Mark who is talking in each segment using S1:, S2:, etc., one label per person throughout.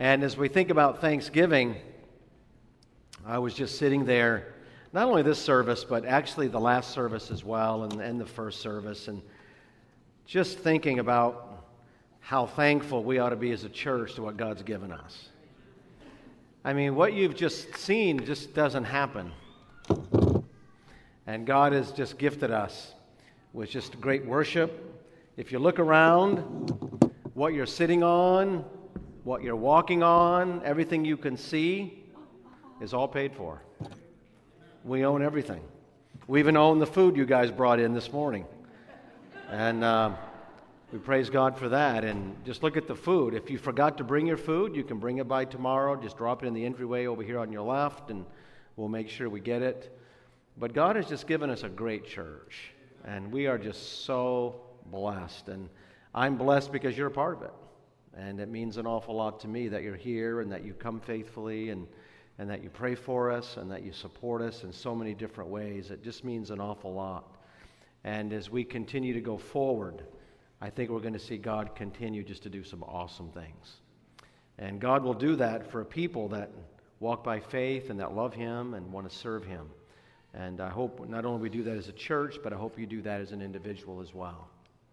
S1: And as we think about Thanksgiving, I was just sitting there, not only this service, but actually the last service as well, and the first service, and just thinking about how thankful we ought to be as a church to what God's given us. I mean, what you've just seen just doesn't happen. And God has just gifted us with just great worship. If you look around, what you're sitting on, what you're walking on, everything you can see is all paid for. We own everything. We even own the food you guys brought in this morning. And we praise God for that. And just look at the food. If you forgot to bring your food, you can bring it by tomorrow. Just drop it in the entryway over here on your left, and we'll make sure we get it. But God has just given us a great church, and we are just so blessed. And I'm blessed because you're a part of it. And it means an awful lot to me that you're here and that you come faithfully and that you pray for us and that you support us in so many different ways. It just means an awful lot. And as we continue to go forward, I think we're going to see God continue just to do some awesome things. And God will do that for people that walk by faith and that love Him and want to serve Him. And I hope not only we do that as a church, but I hope you do that as an individual as well.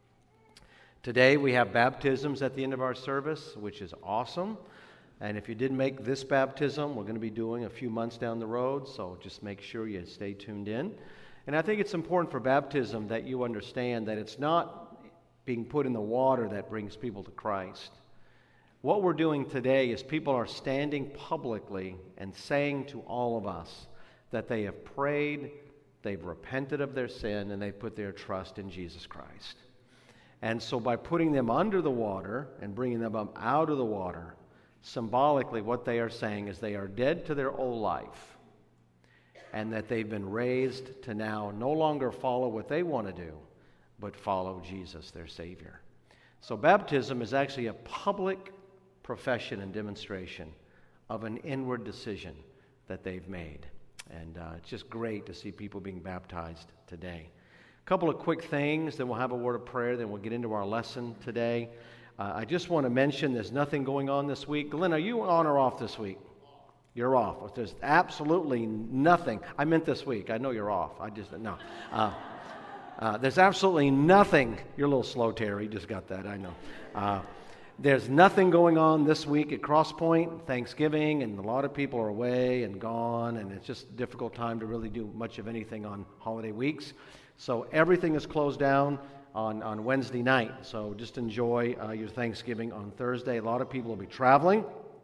S1: Today we have baptisms at the end of our service, which is awesome. And if you didn't make this baptism, we're going to be doing a few months down the road, so just make sure you stay tuned in. And I think it's important for baptism that you understand that it's not being put in the water that brings people to Christ. What we're doing today is people are standing publicly and saying to all of us that they have prayed, they've repented of their sin, and they've put their trust in Jesus Christ. And so by putting them under the water and bringing them up out of the water, symbolically what they are saying is they are dead to their old life and that they've been raised to now no longer follow what they want to do, but follow Jesus, their Savior. So baptism is actually a public profession and demonstration of an inward decision that they've made. And it's just great to see people being baptized today. A couple of quick things, then we'll have a word of prayer, then we'll get into our lesson today. I just want to mention there's nothing going on this week. Glenn, are you on or off this week? You're off. There's absolutely nothing. I meant this week. I know you're off. No. There's absolutely nothing. You're a little slow, Terry. Just got that. I know. There's nothing going on this week at Cross Point, Thanksgiving, and a lot of people are away and gone, and it's just a difficult time to really do much of anything on holiday weeks. So everything is closed down on Wednesday night. So just enjoy your Thanksgiving on Thursday. A lot of people will be traveling.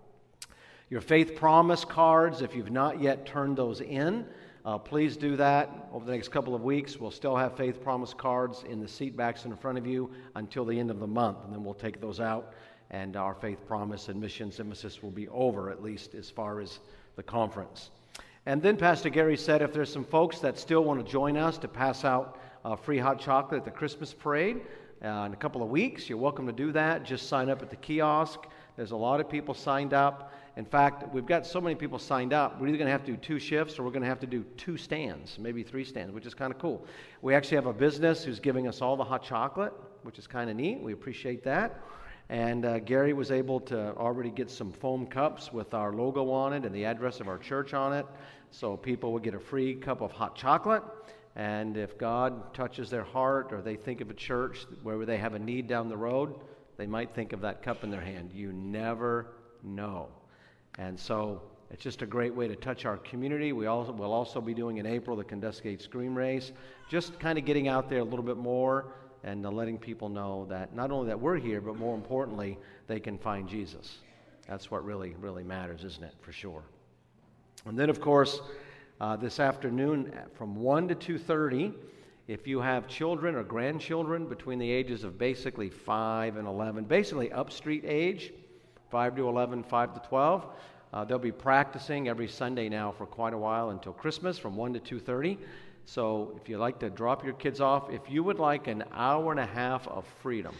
S1: Your Faith Promise cards, if you've not yet turned those in, please do that over the next couple of weeks. We'll still have Faith Promise cards in the seat backs in front of you until the end of the month, and then we'll take those out, and our Faith Promise and missions emphasis will be over, at least as far as the conference. And then Pastor Gary said if there's some folks that still want to join us to pass out free hot chocolate at the Christmas parade in a couple of weeks, you're welcome to do that. Just sign up at the kiosk. There's a lot of people signed up. In fact, we've got so many people signed up, we're either going to have to do 2 shifts or we're going to have to do 2 stands, maybe 3 stands, which is kind of cool. We actually have a business who's giving us all the hot chocolate, which is kind of neat. We appreciate that. And Gary was able to already get some foam cups with our logo on it and the address of our church on it, so people will get a free cup of hot chocolate. And if God touches their heart or they think of a church where they have a need down the road, they might think of that cup in their hand. You never know. And so it's just a great way to touch our community. We'll also be doing in April the Condescate Scream Race, just kind of getting out there a little bit more and letting people know that not only that we're here, but more importantly, they can find Jesus. That's what really, really matters, isn't it? For sure. And then, of course, this afternoon from 1 to 2:30, if you have children or grandchildren between the ages of basically 5 and 11, basically upstreet age, 5 to 11, 5 to 12, they'll be practicing every Sunday now for quite a while until Christmas from 1 to 2:30. So if you'd like to drop your kids off, if you would like an hour and a half of freedom,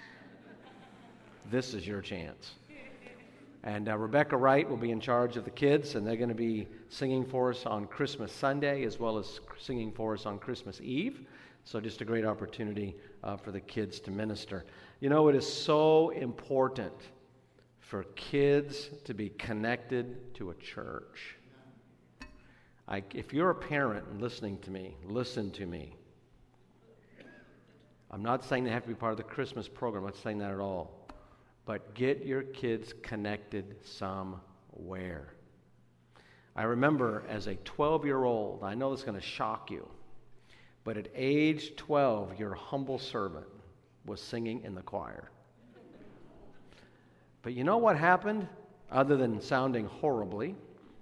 S1: this is your chance. And Rebecca Wright will be in charge of the kids, and they're going to be singing for us on Christmas Sunday as well as singing for us on Christmas Eve. So just a great opportunity for the kids to minister. You know, it is so important for kids to be connected to a church. If you're a parent and listening to me, listen to me. I'm not saying they have to be part of the Christmas program. I'm not saying that at all. But get your kids connected somewhere. I remember as a 12-year-old, I know this is going to shock you, but at age 12, your humble servant was singing in the choir. But you know what happened, other than sounding horribly,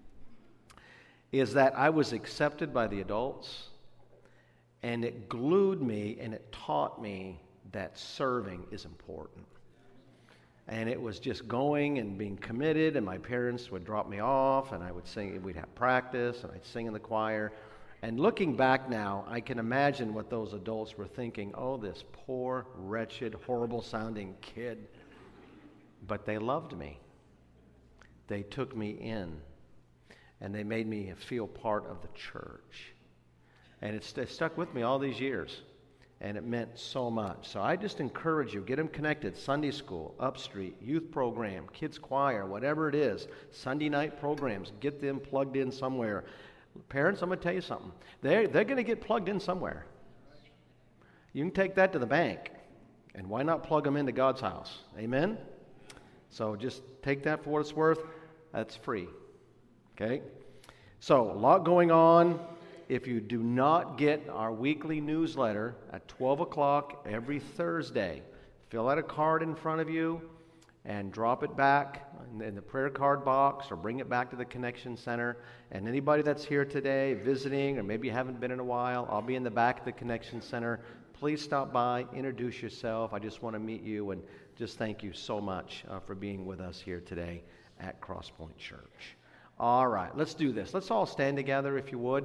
S1: is that I was accepted by the adults, and it glued me and it taught me that serving is important. And it was just going and being committed, and my parents would drop me off, and I would sing, we'd have practice, and I'd sing in the choir. And looking back now, I can imagine what those adults were thinking. Oh, this poor, wretched, horrible-sounding kid. But they loved me. They took me in, and they made me feel part of the church. And it stuck with me all these years, and it meant so much. So I just encourage you, get them connected. Sunday school, Upstreet, youth program, kids choir, whatever it is, Sunday night programs, get them plugged in somewhere. Parents, I'm going to tell you something. They're going to get plugged in somewhere. You can take that to the bank, and why not plug them into God's house? Amen? So just take that for what it's worth. That's free. Okay? So, a lot going on. If you do not get our weekly newsletter at 12 o'clock every Thursday, fill out a card in front of you and drop it back in the prayer card box or bring it back to the Connection Center. And anybody that's here today visiting, or maybe you haven't been in a while, I'll be in the back of the Connection Center. Please stop by, introduce yourself. I just want to meet you and just thank you so much for being with us here today at Crosspoint Church. All right, let's do this. Let's all stand together if you would.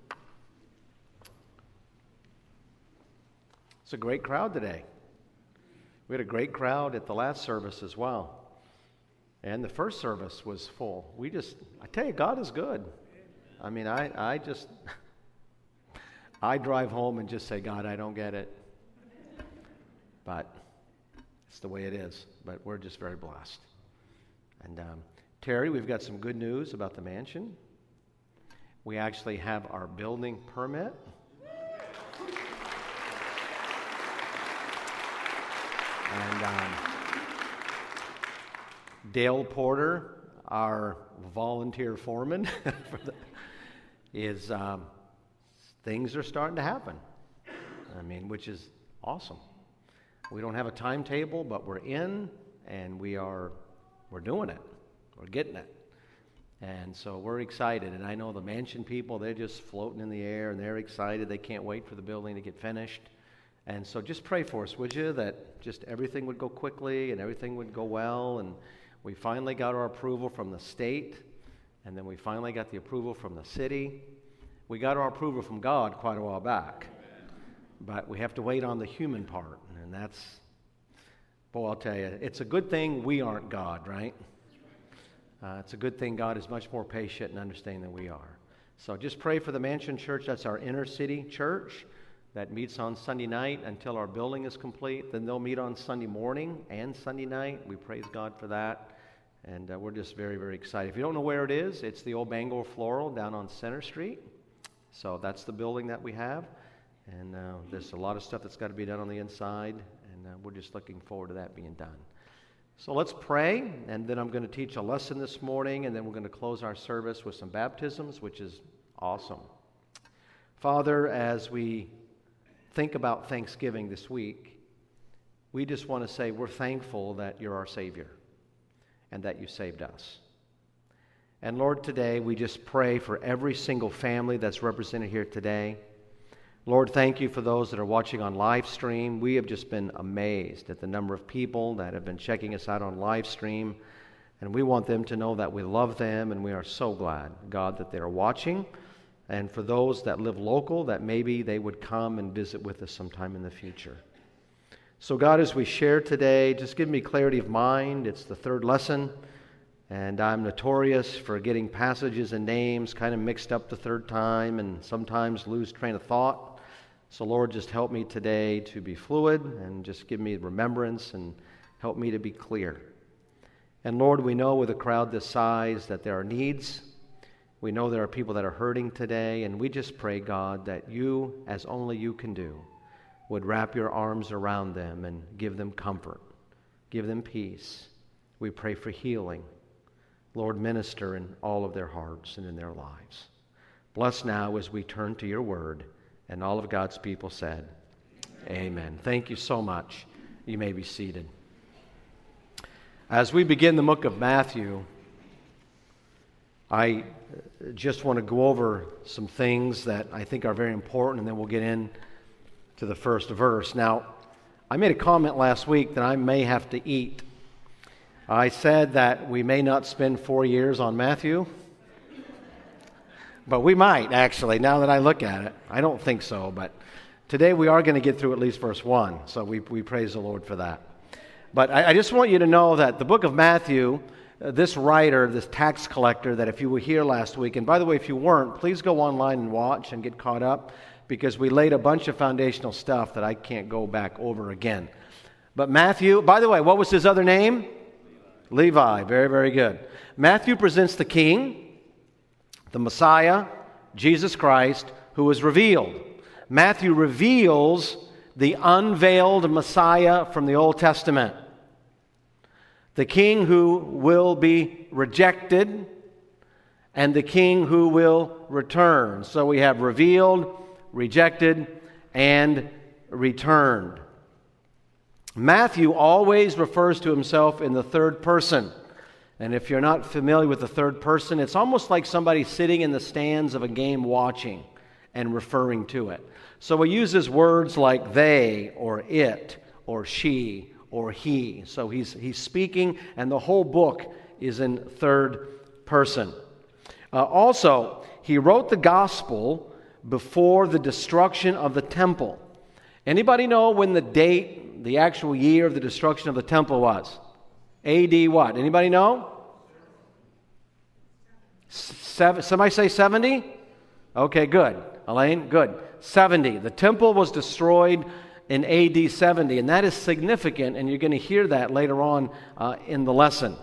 S1: It's a great crowd today. We had a great crowd at the last service as well. And the first service was full. I tell you, God is good. I mean, I drive home and just say, God, I don't get it. But it's the way it is. But we're just very blessed. And Terry, we've got some good news about the mansion. We actually have our building permit. And Dale Porter, our volunteer foreman, things are starting to happen. I mean, which is awesome. We don't have a timetable, but we're in, and we're doing it. We're getting it. And so we're excited. And I know the mansion people, they're just floating in the air, and they're excited. They can't wait for the building to get finished. And so just pray for us, would you, that just everything would go quickly and everything would go well. And we finally got our approval from the state, and then we finally got the approval from the city. We got our approval from God quite a while back, but we have to wait on the human part. And that's, boy, I'll tell you, it's a good thing we aren't God, right? It's a good thing God is much more patient and understanding than we are. So just pray for the Mansion Church. That's our inner city church that meets on Sunday night until our building is complete. Then they'll meet on Sunday morning and Sunday night. We praise God for that. And we're just very, very excited. If you don't know where it is, it's the old Bangor Floral down on Center Street. So that's the building that we have. And there's a lot of stuff that's got to be done on the inside. And we're just looking forward to that being done. So let's pray. And then I'm going to teach a lesson this morning. And then we're going to close our service with some baptisms, which is awesome. Father, as we think about Thanksgiving this week, we just want to say we're thankful that you're our Savior and that you saved us. And Lord, today we just pray for every single family that's represented here today. Lord, thank you for those that are watching on live stream. We have just been amazed at the number of people that have been checking us out on live stream. And we want them to know that we love them, and we are so glad, God, that they are watching. And for those that live local, that maybe they would come and visit with us sometime in the future. So God, as we share today, just give me clarity of mind. It's the third lesson, and I'm notorious for getting passages and names kind of mixed up the third time and sometimes lose train of thought. So Lord, just help me today to be fluid and just give me remembrance and help me to be clear. And Lord, we know with a crowd this size that there are needs. We know there are people that are hurting today, and we just pray, God, that you, as only you can do, would wrap your arms around them and give them comfort, give them peace. We pray for healing. Lord, minister in all of their hearts and in their lives. Bless now as we turn to your word, and all of God's people said, Amen. Thank you so much. You may be seated. As we begin the book of Matthew, I just want to go over some things that I think are very important, and then we'll get into the first verse. Now, I made a comment last week that I may have to eat. I said that we may not spend 4 years on Matthew, but we might, actually, now that I look at it. I don't think so, but today we are going to get through at least verse 1, so we praise the Lord for that. But I just want you to know that the book of Matthew, this writer, this tax collector, that if you were here last week, and by the way, if you weren't, please go online and watch and get caught up, because we laid a bunch of foundational stuff that I can't go back over again. But Matthew, by the way, what was his other name? Levi. Very, very good. Matthew presents the King, the Messiah, Jesus Christ, who is revealed. Matthew reveals the unveiled Messiah from the Old Testament. The King who will be rejected and the King who will return. So we have revealed, rejected, and returned. Matthew always refers to himself in the third person. And if you're not familiar with the third person, it's almost like somebody sitting in the stands of a game watching and referring to it. So he uses words like they or it or she or he. So he's speaking, and the whole book is in third person. Also, he wrote the gospel before the destruction of the temple. Anybody know when the date, the actual year of the destruction of the temple was? AD what? Anybody know? Somebody say 70? Okay, good. Elaine, good. 70. The temple was destroyed in AD 70, and that is significant, and you're going to hear that later on in the lesson.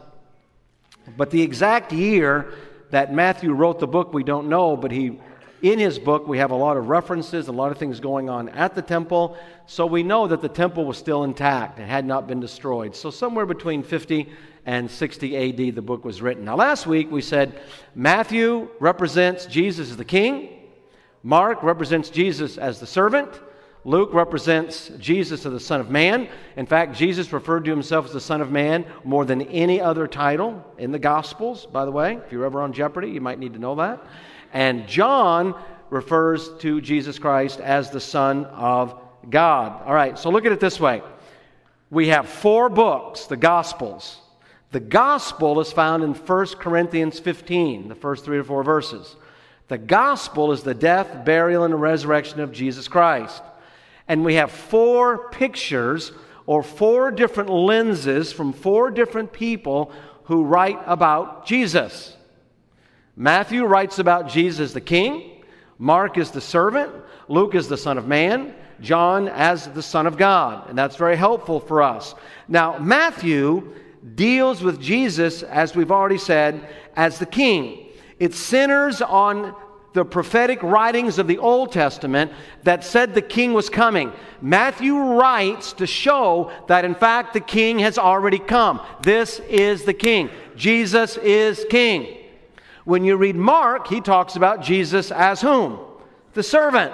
S1: But the exact year that Matthew wrote the book, we don't know, but in his book, we have a lot of references, a lot of things going on at the temple, so we know that the temple was still intact. It had not been destroyed. So somewhere between 50 and 60 AD, the book was written. Now, last week, we said Matthew represents Jesus as the King. Mark represents Jesus as the servant. Luke represents Jesus as the Son of Man. In fact, Jesus referred to himself as the Son of Man more than any other title in the Gospels, by the way. If you're ever on Jeopardy, you might need to know that. And John refers to Jesus Christ as the Son of God. All right, so look at it this way. We have 4 books, the Gospels. The Gospel is found in 1 Corinthians 15, the first 3 or 4 verses. The Gospel is the death, burial, and resurrection of Jesus Christ. And we have 4 pictures or 4 different lenses from 4 different people who write about Jesus. Matthew writes about Jesus as the King. Mark is the servant. Luke is the Son of Man. John as the Son of God. And that's very helpful for us. Now, Matthew deals with Jesus, as we've already said, as the King. It centers on the prophetic writings of the Old Testament that said the King was coming. Matthew writes to show that, in fact, the King has already come. This is the King. Jesus is King. When you read Mark, he talks about Jesus as whom? The servant.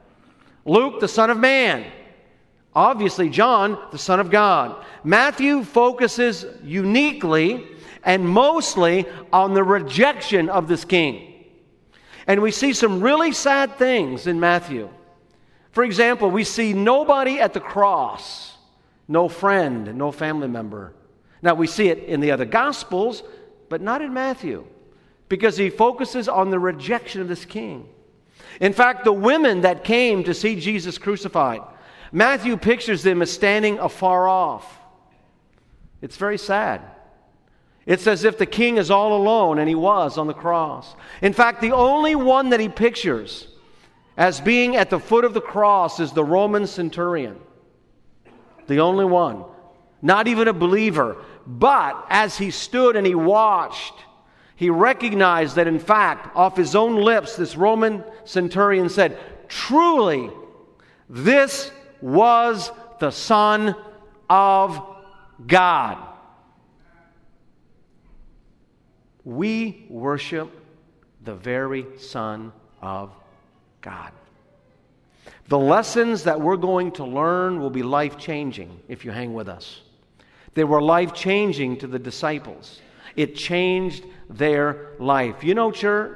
S1: Luke, the Son of Man. Obviously, John, the Son of God. Matthew focuses uniquely and mostly on the rejection of this King. And we see some really sad things in Matthew. For example, we see nobody at the cross, no friend, no family member. Now, we see it in the other Gospels, but not in Matthew, because he focuses on the rejection of this King. In fact, the women that came to see Jesus crucified, Matthew pictures them as standing afar off. It's very sad. It's as if the King is all alone, and he was on the cross. In fact, the only one that he pictures as being at the foot of the cross is the Roman centurion. The only one. Not even a believer, But as he stood and he watched, he recognized that in fact, off his own lips, this Roman centurion said, "Truly, this was the Son of God." We worship the very Son of God. The lessons that we're going to learn will be life-changing if you hang with us. They were life-changing to the disciples. It changed their life. You know, church,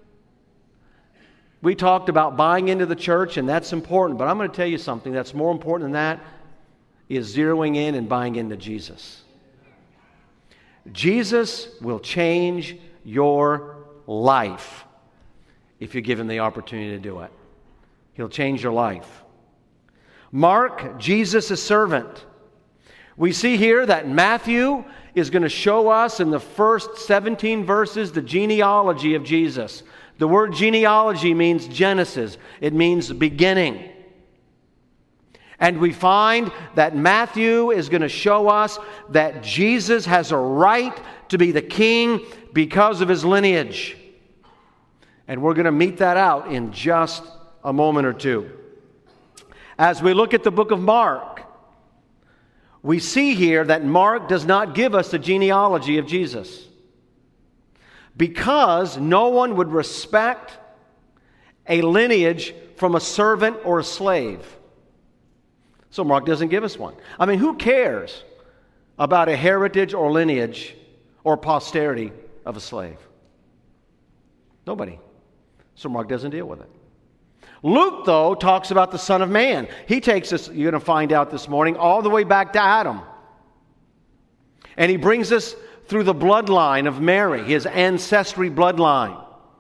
S1: we talked about buying into the church, and that's important, but I'm going to tell you something that's more important than that is zeroing in and buying into Jesus. Jesus will change your life if you give Him the opportunity to do it. He'll change your life. Mark, Jesus' servant. We see here that Matthew is going to show us in the first 17 verses the genealogy of Jesus. The word genealogy means Genesis. It means beginning. And we find that Matthew is going to show us that Jesus has a right to be the king because of his lineage. And we're going to meet that out in just a moment or two. As we look at the book of Mark, we see here that Mark does not give us the genealogy of Jesus, because no one would respect a lineage from a servant or a slave. So Mark doesn't give us one. I mean, who cares about a heritage or lineage or posterity of a slave? Nobody. So Mark doesn't deal with it. Luke, though, talks about the Son of Man. He takes us, you're going to find out this morning, all the way back to Adam. And he brings us through the bloodline of Mary, his ancestry bloodline.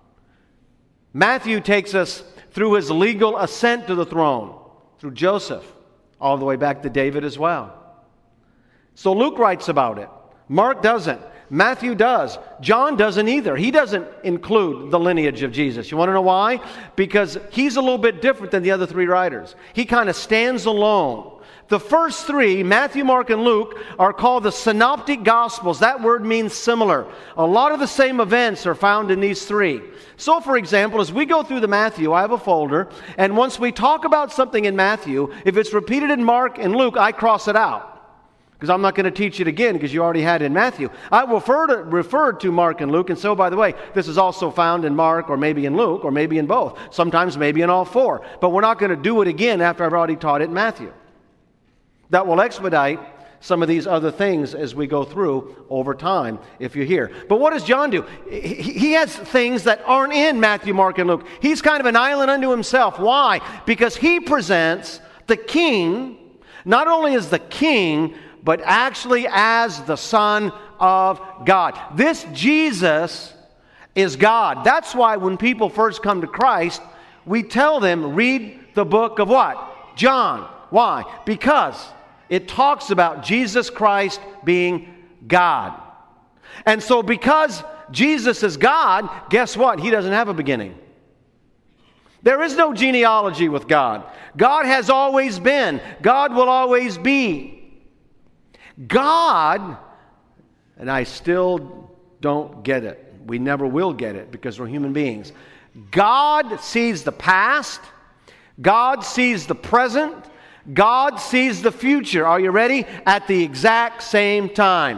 S1: Matthew takes us through his legal ascent to the throne, through Joseph, all the way back to David as well. So Luke writes about it. Mark doesn't. Matthew does. John doesn't either. He doesn't include the lineage of Jesus. You want to know why? Because he's a little bit different than the other three writers. He kind of stands alone. The first three, Matthew, Mark, and Luke, are called the Synoptic Gospels. That word means similar. A lot of the same events are found in these three. So, for example, as we go through the Matthew, I have a folder, and once we talk about something in Matthew, if it's repeated in Mark and Luke, I cross it out. Because I'm not going to teach it again because you already had it in Matthew. I will refer to Mark and Luke and say, oh, by the way, this is also found in Mark or maybe in Luke or maybe in both. Sometimes maybe in all four. But we're not going to do it again after I've already taught it in Matthew. That will expedite some of these other things as we go through over time, if you're here. But what does John do? He has things that aren't in Matthew, Mark, and Luke. He's kind of an island unto himself. Why? Because he presents the king, not only as the king, but actually as the Son of God. This Jesus is God. That's why when people first come to Christ, we tell them, read the book of what? John. Why? Because it talks about Jesus Christ being God. And so because Jesus is God, guess what? He doesn't have a beginning. There is no genealogy with God. God has always been. God will always be. God, and I still don't get it. We never will get it because we're human beings. God sees the past. God sees the present. God sees the future. Are you ready? At the exact same time.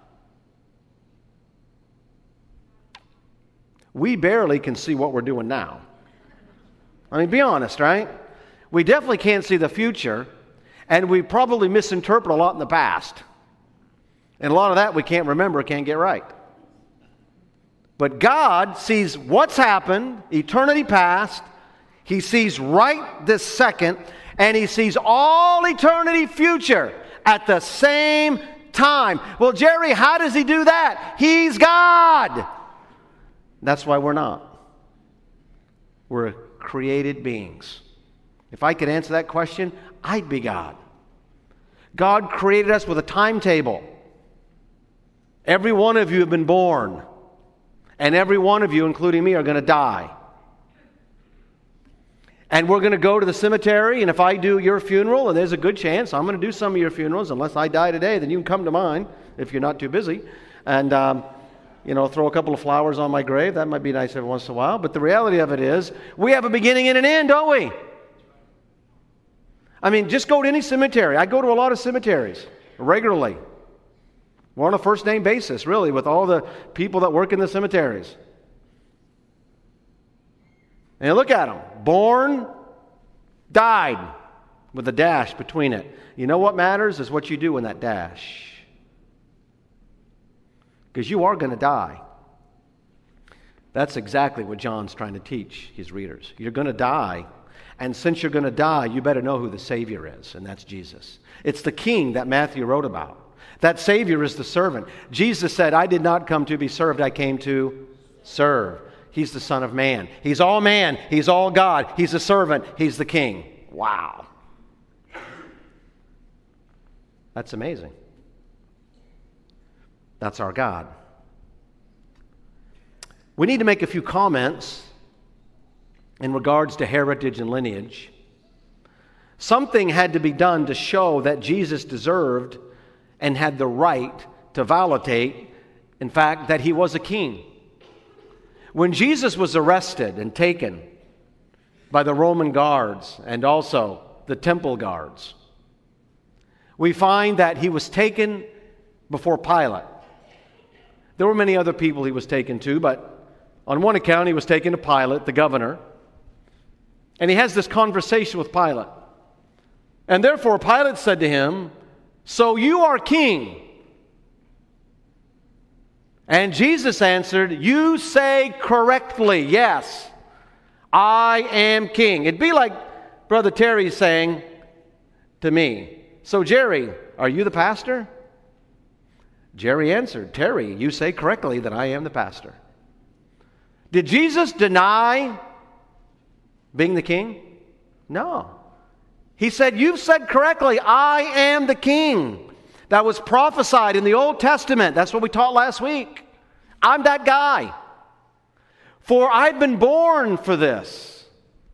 S1: We barely can see what we're doing now. I mean, be honest, right? We definitely can't see the future. And we probably misinterpret a lot in the past. And a lot of that we can't remember, can't get right. But God sees what's happened, eternity past. He sees right this second. And He sees all eternity future at the same time. Well, Jerry, how does He do that? He's God. That's why we're not. We're created beings. If I could answer that question, I'd be God. God created us with a timetable. Every one of you have been born. And every one of you, including me, are going to die. And we're going to go to the cemetery, and if I do your funeral, and there's a good chance I'm going to do some of your funerals, unless I die today, then you can come to mine. if you're not too busy. And, throw a couple of flowers on my grave. That might be nice every once in a while. But the reality of it is, we have a beginning and an end, don't we? I mean, just go to any cemetery. I go to a lot of cemeteries regularly. We're on a first-name basis, really, with all the people that work in the cemeteries. And look at them. Born, died, with a dash between it. You know what matters is what you do in that dash. Because you are going to die. That's exactly what John's trying to teach his readers. You're going to die. And since you're going to die, you better know who the Savior is, and that's Jesus. It's the King that Matthew wrote about. That Savior is the servant. Jesus said, I did not come to be served, I came to serve. He's the Son of Man. He's all man. He's all God. He's a servant. He's the King. Wow. That's amazing. That's our God. We need to make a few comments in regards to heritage and lineage. Something had to be done to show that Jesus deserved and had the right to validate, in fact, that he was a king. When Jesus was arrested and taken by the Roman guards and also the temple guards, we find that he was taken before Pilate. There were many other people he was taken to, but on one account he was taken to Pilate, the governor, and he has this conversation with Pilate. And therefore Pilate said to him, so you are king? And Jesus answered, you say correctly, yes, I am king. It'd be like Brother Terry saying to me, so Jerry, are you the pastor? Jerry answered, Terry, you say correctly that I am the pastor. Did Jesus deny being the king? No. He said, you've said correctly, I am the king. That was prophesied in the Old Testament. That's what we taught last week. I'm that guy. For I've been born for this.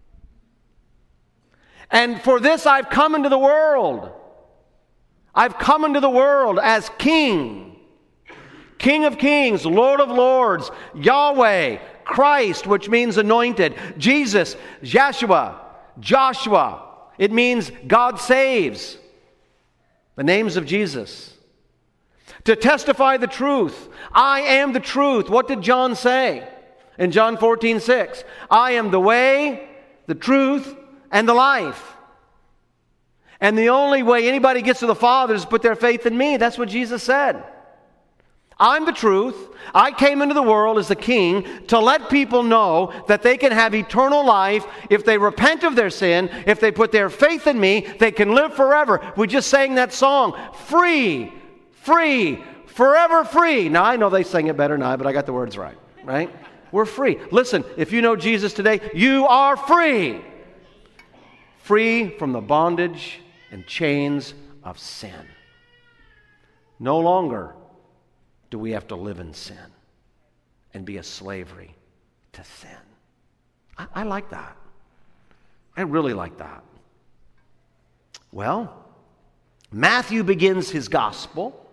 S1: And for this I've come into the world. I've come into the world as king. King of kings, Lord of lords, Yahweh, Christ, which means anointed, Jesus, Yeshua, Joshua. It means God saves. The names of Jesus. To testify the truth. I am the truth. What did John say? In John 14:6. I am the way, the truth, and the life. And the only way anybody gets to the Father is to put their faith in me. That's what Jesus said. I'm the truth. I came into the world as the king to let people know that they can have eternal life if they repent of their sin, if they put their faith in me, they can live forever. We just sang that song, free, free, forever free. Now, I know they sing it better than I, but I got the words right? We're free. Listen, if you know Jesus today, you are free. Free from the bondage and chains of sin. No longer do we have to live in sin and be a slavery to sin. I like that. I really like that. Well, Matthew begins his gospel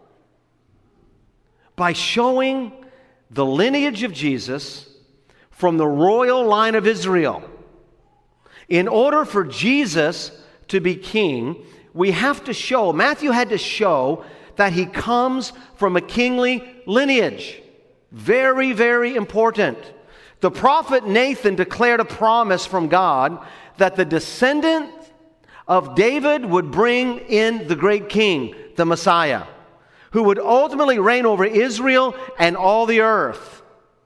S1: by showing the lineage of Jesus from the royal line of Israel. In order for Jesus to be king, we have to show, Matthew had to show that he comes from a kingly lineage. Very, very important. The prophet Nathan declared a promise from God that the descendant of David would bring in the great king, the Messiah, who would ultimately reign over Israel and all the earth.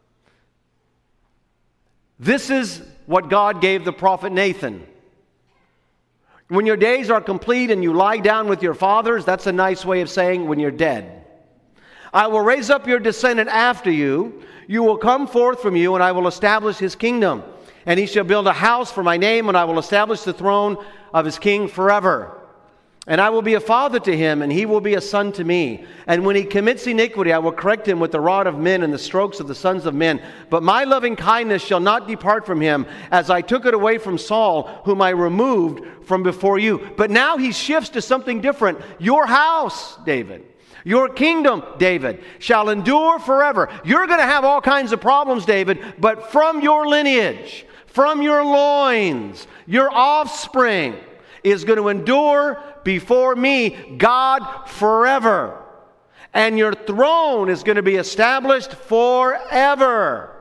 S1: This is what God gave the prophet Nathan. When your days are complete and you lie down with your fathers, that's a nice way of saying when you're dead. I will raise up your descendant after you. You will come forth from you, and I will establish his kingdom. And he shall build a house for my name, and I will establish the throne of his king forever. And I will be a father to him, and he will be a son to me. And when he commits iniquity, I will correct him with the rod of men and the strokes of the sons of men. But my loving kindness shall not depart from him, as I took it away from Saul, whom I removed from before you. But now he shifts to something different. Your house, David. Your kingdom, David, shall endure forever. You're going to have all kinds of problems, David, but from your lineage, from your loins, your offspring is going to endure before me, God, forever. And your throne is going to be established forever.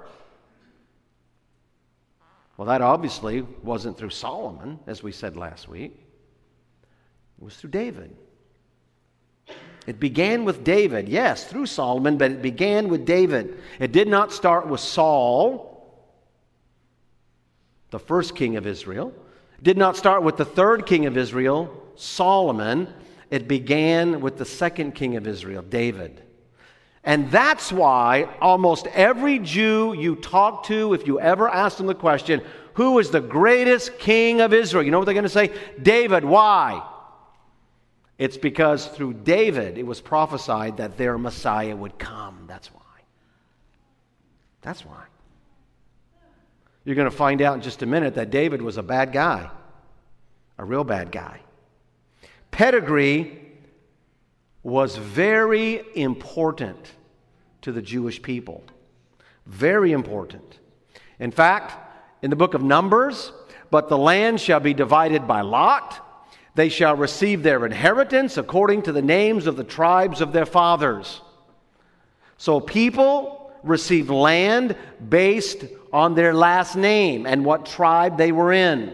S1: Well, that obviously wasn't through Solomon, as we said last week. It was through David. It began with David, yes, through Solomon, but it began with David. It did not start with Saul, the first king of Israel. It did not start with the third king of Israel, Solomon. It began with the second king of Israel, David. And that's why almost every Jew you talk to, if you ever ask them the question, who is the greatest king of Israel? You know what they're going to say? David. Why? It's because through David it was prophesied that their Messiah would come. That's why. That's why. You're going to find out in just a minute that David was a bad guy. A real bad guy. Pedigree was very important to the Jewish people. Very important. In fact, in the book of Numbers, but the land shall be divided by lot. They shall receive their inheritance according to the names of the tribes of their fathers. So people received land based on their last name and what tribe they were in.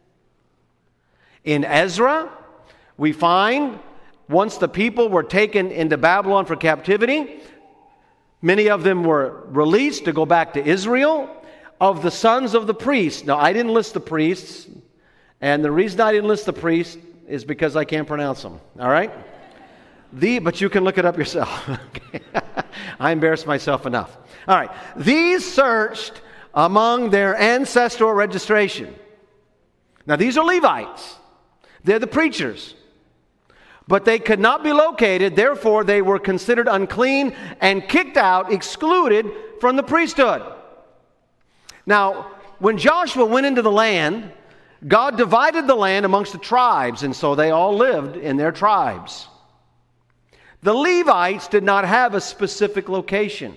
S1: In Ezra, we find once the people were taken into Babylon for captivity, many of them were released to go back to Israel. Of the sons of the priests, now I didn't list the priests, and the reason I didn't list the priests is because I can't pronounce them, all right? But you can look it up yourself. Okay. I embarrassed myself enough. All right. These searched among their ancestral registration. Now these are Levites. They're the preachers. But they could not be located, therefore they were considered unclean and kicked out, excluded from the priesthood. Now, when Joshua went into the land, God divided the land amongst the tribes, and so they all lived in their tribes. The Levites did not have a specific location.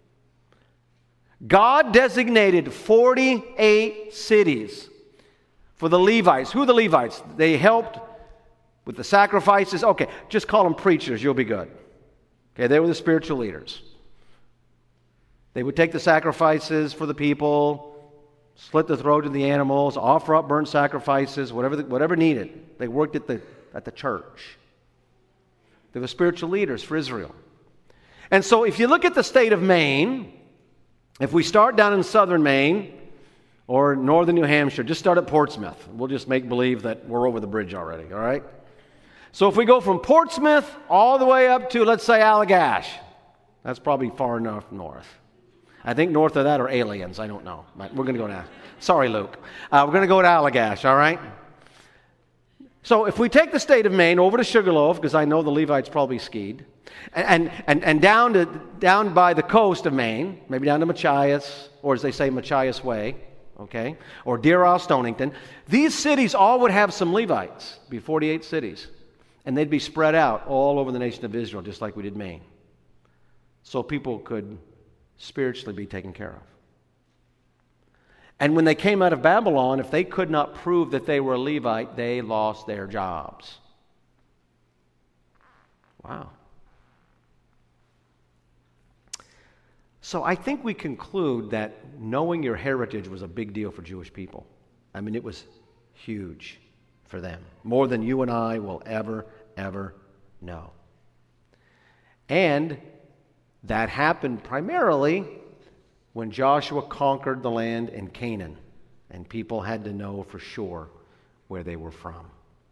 S1: God designated 48 cities for the Levites. Who are the Levites? They helped with the sacrifices. Okay, just call them preachers, you'll be good. Okay, they were the spiritual leaders. They would take the sacrifices for the people, slit the throat of the animals, offer up burnt sacrifices, whatever needed. They worked at the church. They were spiritual leaders for Israel. And so if you look at the state of Maine, if we start down in southern Maine or northern New Hampshire, just start at Portsmouth. We'll just make believe that we're over the bridge already, all right? So if we go from Portsmouth all the way up to, let's say, Allagash, that's probably far enough north. I think north of that are aliens. I don't know. But we're going to go now. Sorry, Luke. We're going to go to Allagash, all right? So if we take the state of Maine over to Sugarloaf, because I know the Levites probably skied, and down by the coast of Maine, maybe down to Machias, or as they say, Machias Way, okay, or Deer Isle, Stonington, these cities all would have some Levites, be 48 cities, and they'd be spread out all over the nation of Israel, just like we did Maine, so people could spiritually be taken care of. And when they came out of Babylon, if they could not prove that they were a Levite, they lost their jobs. Wow. So I think we conclude that knowing your heritage was a big deal for Jewish people. I mean, it was huge for them, more than you and I will ever know. And that happened primarily when Joshua conquered the land in Canaan, and people had to know for sure where they were from.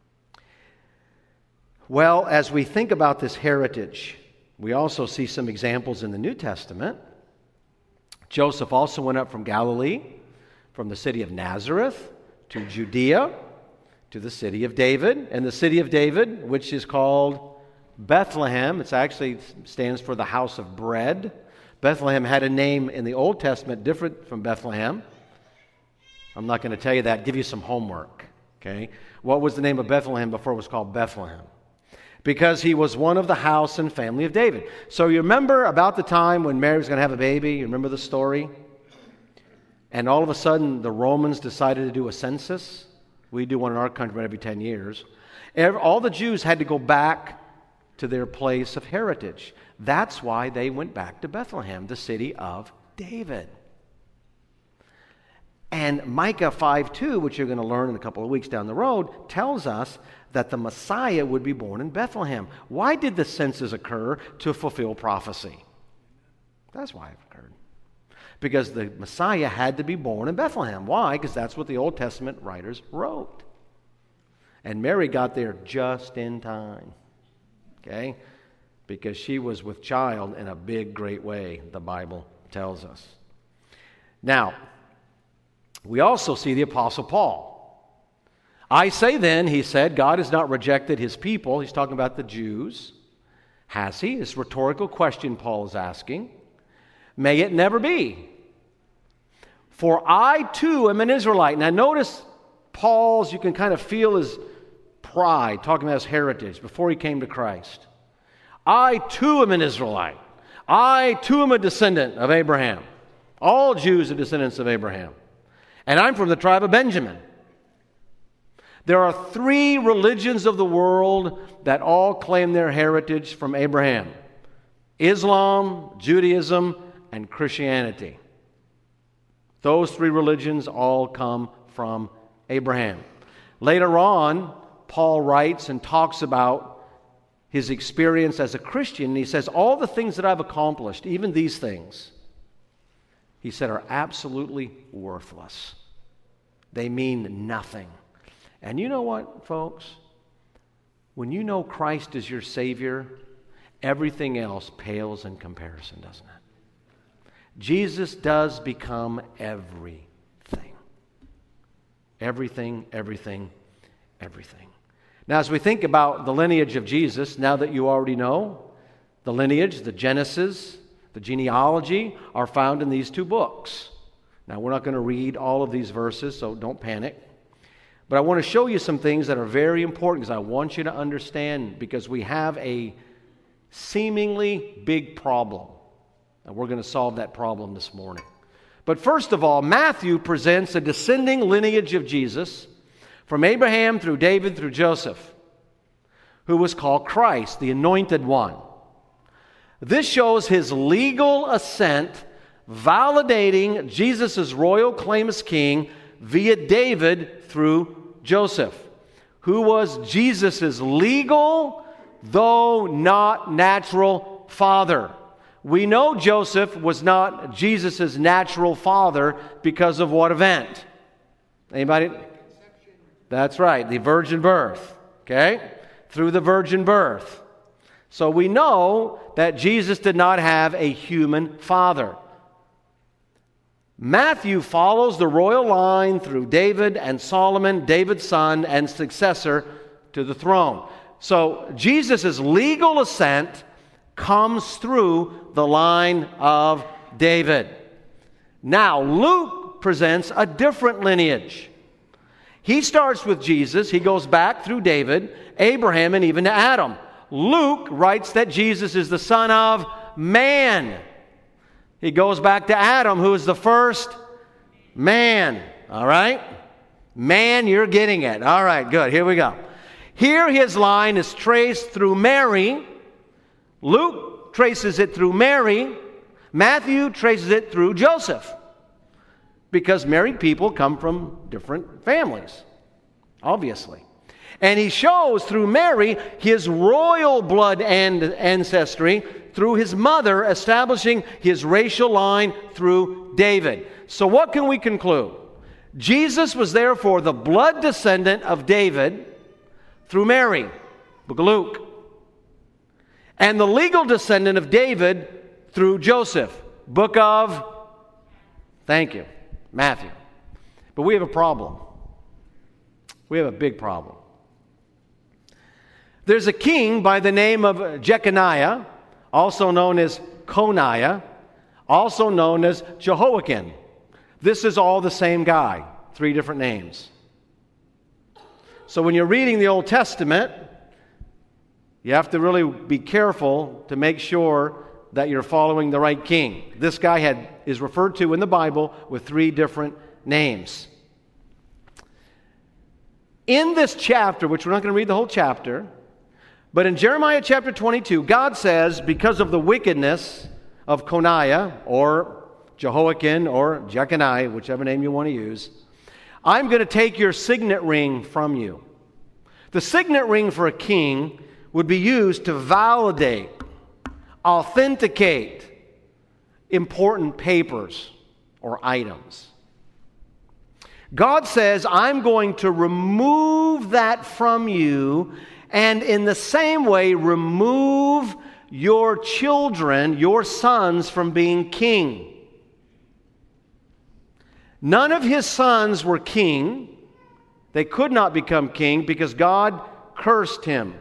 S1: Well, as we think about this heritage, we also see some examples in the New Testament. Joseph also went up from Galilee, from the city of Nazareth to Judea, to the city of David. And the city of David, which is called Bethlehem, it actually stands for the house of bread. Bethlehem had a name in the Old Testament different from Bethlehem. I'm not going to tell you that. Give you some homework. Okay? What was the name of Bethlehem before it was called Bethlehem? because he was one of the house and family of David. So you remember about the time when Mary was going to have a baby? You remember the story? And all of a sudden, the Romans decided to do a census. We do one in our country every 10 years. All the Jews had to go back to their place of heritage. That's why they went back to Bethlehem, the city of David. And Micah 5:2, which you're going to learn in a couple of weeks down the road, tells us that the Messiah would be born in Bethlehem. Why did the census occur? To fulfill prophecy. That's why it occurred. Because the Messiah had to be born in Bethlehem. Why? Because that's what the Old Testament writers wrote. And Mary got there just in time. Okay? Because she was with child in a big, great way, the Bible tells us. Now, we also see the Apostle Paul. I say then, he said, God has not rejected his people. He's talking about the Jews. Has he? This rhetorical question Paul is asking. May it never be. For I too am an Israelite. Now notice Paul's, you can kind of feel his pride, talking about his heritage before he came to Christ. I too am an Israelite. I too am a descendant of Abraham. All Jews are descendants of Abraham. And I'm from the tribe of Benjamin. There are 3 religions of the world that all claim their heritage from Abraham: Islam, Judaism, and Christianity. Those 3 religions all come from Abraham. Later on, Paul writes and talks about his experience as a Christian, and he says, all the things that I've accomplished, even these things, he said, are absolutely worthless. They mean nothing. And you know what, folks? When you know Christ is your Savior, everything else pales in comparison, doesn't it? Jesus does become everything. Everything, everything, everything. Now, as we think about the lineage of Jesus, now that you already know, the lineage, the Genesis, the genealogy are found in these 2 books. Now, we're not going to read all of these verses, so don't panic. But I want to show you some things that are very important because I want you to understand, because we have a seemingly big problem. And we're going to solve that problem this morning. But first of all, Matthew presents a descending lineage of Jesus from Abraham through David through Joseph, who was called Christ, the Anointed One. This shows his legal ascent, validating Jesus' royal claim as king via David through Joseph, who was Jesus' legal, though not natural, father. We know Joseph was not Jesus' natural father because of what event? Anybody? That's right, the virgin birth. Okay? Through the virgin birth. So we know that Jesus did not have a human father. Matthew follows the royal line through David and Solomon, David's son and successor to the throne. So Jesus' legal ascent comes through the line of David. Now, Luke presents a different lineage. He starts with Jesus. He goes back through David, Abraham, and even to Adam. Luke writes that Jesus is the Son of Man. He goes back to Adam, who is the first man. All right? Man, you're getting it. All right, good. Here we go. Here his line is traced through Mary. Luke traces it through Mary. Matthew traces it through Joseph. Because married people come from different families, obviously. And he shows through Mary his royal blood and ancestry through his mother, establishing his racial line through David. So what can we conclude? Jesus was therefore the blood descendant of David through Mary, book of Luke, and the legal descendant of David through Joseph, book of, thank you, Matthew. But we have a problem. We have a big problem. There's a king by the name of Jeconiah, also known as Coniah, also known as Jehoiakim. This is all the same guy, 3 different names. So when you're reading the Old Testament, You have to really be careful to make sure that you're following the right king. This guy is referred to in the Bible with 3 different names. In this chapter, which we're not going to read the whole chapter, but in Jeremiah chapter 22, God says, because of the wickedness of Coniah, or Jehoiakim, or Jeconiah, whichever name you want to use, I'm going to take your signet ring from you. The signet ring for a king would be used to validate, authenticate important papers or items. God says, I'm going to remove that from you, and in the same way, remove your children, your sons, from being king. None of his sons were king. They could not become king because God cursed him.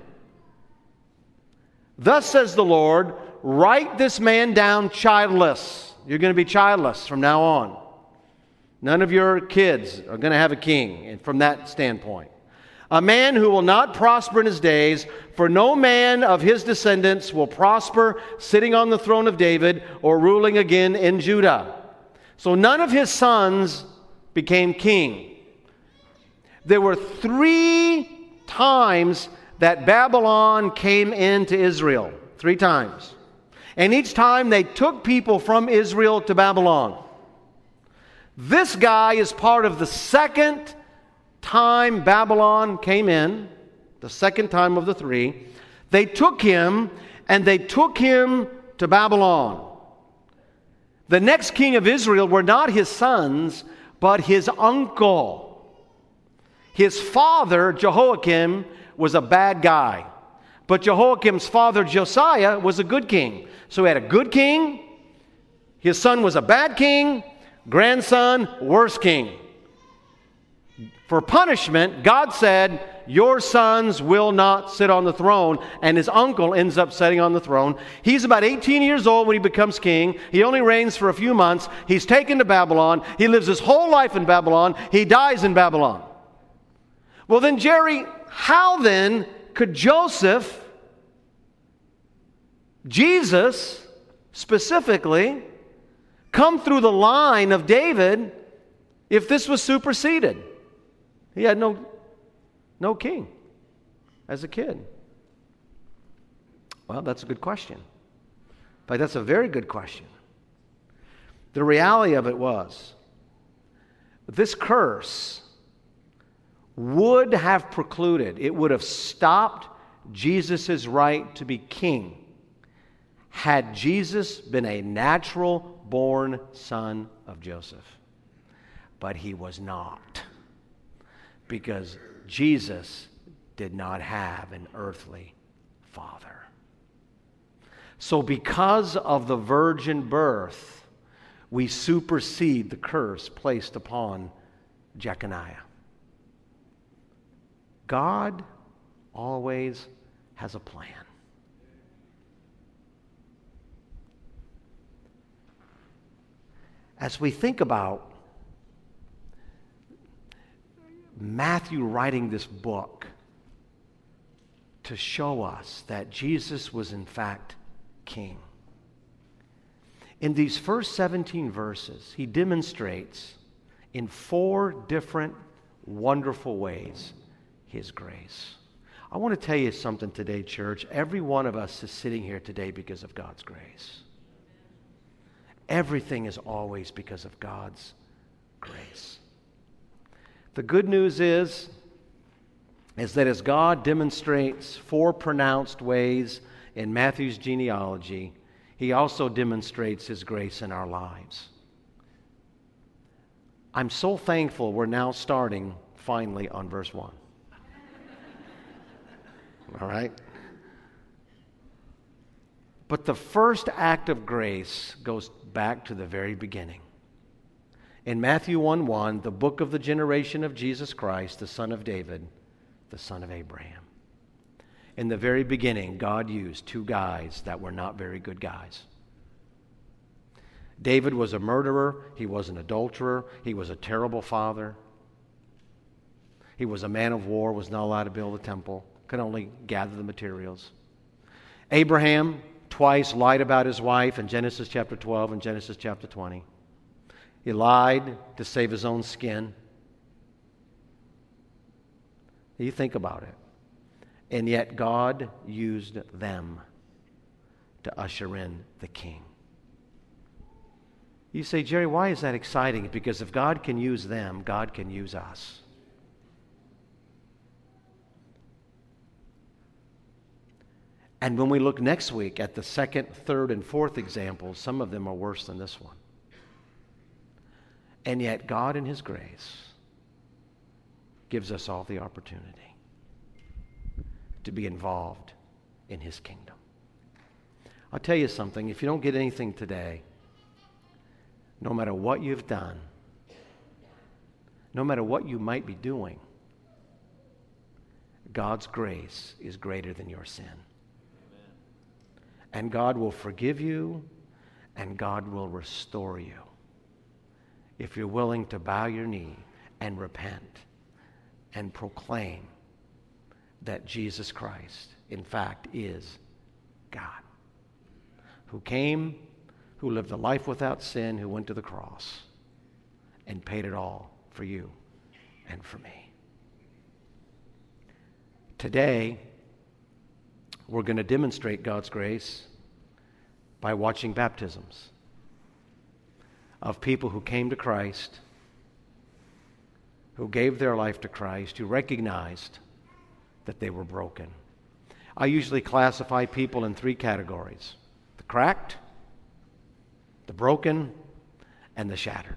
S1: Thus says the Lord, write this man down childless. You're going to be childless from now on. None of your kids are going to have a king, and from that standpoint. A man who will not prosper in his days, for no man of his descendants will prosper sitting on the throne of David or ruling again in Judah. So none of his sons became king. There were 3 times that Babylon came into Israel. 3 times. And each time they took people from Israel to Babylon. This guy is part of the second time Babylon came in, the second time of the 3. They took him, and they took him to Babylon. The next king of Israel were not his sons, but his uncle. His father, Jehoiakim, was a bad guy. But Jehoiakim's father, Josiah, was a good king. So he had a good king. His son was a bad king. Grandson, worse king. For punishment, God said, your sons will not sit on the throne, and his uncle ends up sitting on the throne. He's about 18 years old when he becomes king. He only reigns for a few months. He's taken to Babylon. He lives his whole life in Babylon. He dies in Babylon. Well then, Jerry, how then could Joseph, Jesus specifically, come through the line of David if this was superseded? He had no king as a kid. Well, that's a good question. In fact, that's a very good question. The reality of it was, this curse would have precluded, it would have stopped Jesus' right to be king had Jesus been a natural-born son of Joseph. But he was not, because Jesus did not have an earthly father. So because of the virgin birth, we supersede the curse placed upon Jeconiah. God always has a plan. As we think about Matthew writing this book to show us that Jesus was in fact king, in these first 17 verses, he demonstrates in 4 different wonderful ways his grace. I want to tell you something today, church. Every one of us is sitting here today because of God's grace. Everything is always because of God's grace. The good news is that as God demonstrates 4 pronounced ways in Matthew's genealogy, he also demonstrates his grace in our lives. I'm so thankful we're now starting finally on verse 1. All right? But the first act of grace goes back to the very beginning. In Matthew 1:1, the book of the generation of Jesus Christ, the son of David, the son of Abraham. In the very beginning, God used 2 guys that were not very good guys. David was a murderer. He was an adulterer. He was a terrible father. He was a man of war, was not allowed to build a temple, could only gather the materials. Abraham twice lied about his wife in Genesis chapter 12 and Genesis chapter 20. He lied to save his own skin. You think about it. And yet God used them to usher in the king. You say, Jerry, why is that exciting? Because if God can use them, God can use us. And when we look next week at the second, third, and fourth examples, some of them are worse than this one. And yet God in His grace gives us all the opportunity to be involved in His kingdom. I'll tell you something, if you don't get anything today, no matter what you've done, no matter what you might be doing, God's grace is greater than your sin. And God will forgive you, and God will restore you if you're willing to bow your knee and repent and proclaim that Jesus Christ, in fact, is God, who came, who lived a life without sin, who went to the cross and paid it all for you and for me. Today, we're going to demonstrate God's grace by watching baptisms of people who came to Christ, who gave their life to Christ, who recognized that they were broken. I usually classify people in three categories: the cracked, the broken, and the shattered.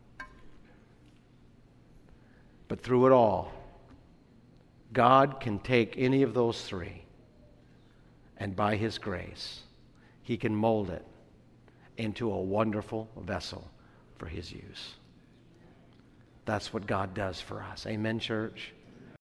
S1: But through it all, God can take any of those three, and by His grace, He can mold it into a wonderful vessel for His use. That's what God does for us. Amen, church?